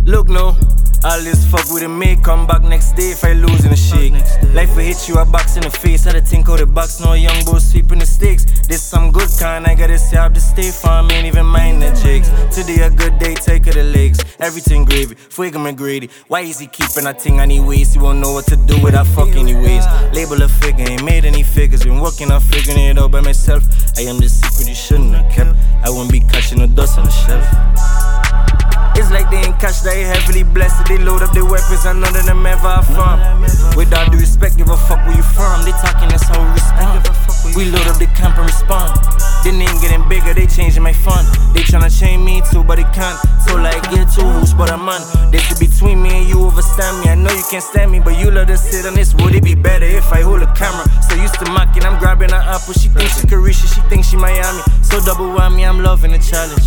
Look no, all this fuck with a mate, come back next day if I lose in the shake. Life will hit you a box in the face, I had to think out the box, no young boy sweeping the stakes. This some good kind, I gotta say I have to stay farm, ain't even mind the jakes. Today a good day, take of the legs, everything gravy, Fuego McGrady. Why is he keeping that thing anyways? He won't know what to do with that fuck anyways. Label a figure, ain't made any figures, been working on figuring it out by myself. I am the secret you shouldn't have kept, I won't be catching no dust on the shelf. It's like they ain't catch that they heavily blessed. They load up their weapons and none of them ever have fun. With all due respect, give a fuck where you from. They talking, that's how we respond. We load up the camp and respond. The name getting bigger, they changing my fun. They tryna chain me too, but they can't. So like, get two rules, but I'm on. This is between me and you, overstand me. I know you can't stand me, but you love to sit on this. Would it be better if I hold a camera? So used to mocking, I'm grabbing her apple. She thinks she Carisha, she thinks she Miami. So double whammy, I'm loving the challenge.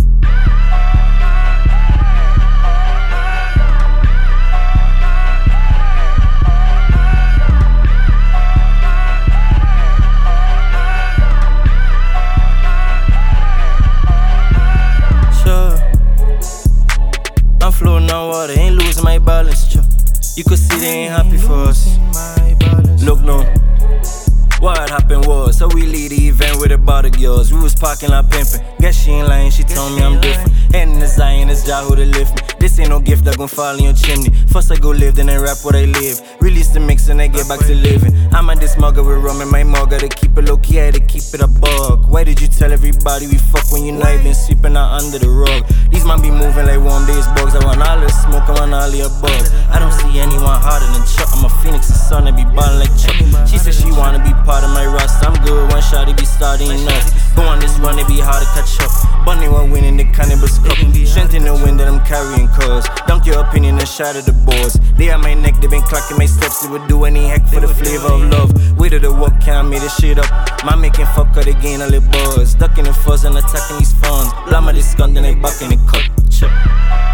I'm floating on water, ain't losing my balance. You could see they ain't happy for us. Look no, what happened was, so we lead the event with about the girls. We was parking lot pimping, guess she ain't lying, she told me I'm different. Heading to Zion, it's Jah who to lift me. This ain't no gift that gon' fall in your chimney. First I go live, then I rap what I live. Release the mix and I get back to living. I'm at this mugger with rum in my mug, gotta keep it low key, I had to keep it a buck. Why did you tell everybody we fuck when you know you been sweeping out under the rug? These man be moving like warm days bugs. I want all the smoke, I want all the above. I don't see anyone harder than Chuck. I'm a phoenix, the sun, I be ballin' like Chuck. She said she wanna be part of my roster. I'm good, one shot, it be starting enough. Go on this run, it be hard to catch up. Bunny one winning the cannabis cup. Strength in the wind that I'm carrying cause. Dunk your opinion and shatter the boards. They on my neck, they been clocking my steps. They would do any heck for the flavor of love. Way to the work, can't make this shit up. Man making fuck up, they gain all the buzz. Ducking the fuzz and attacking these funds. Blammer this gun, then they back in the cut.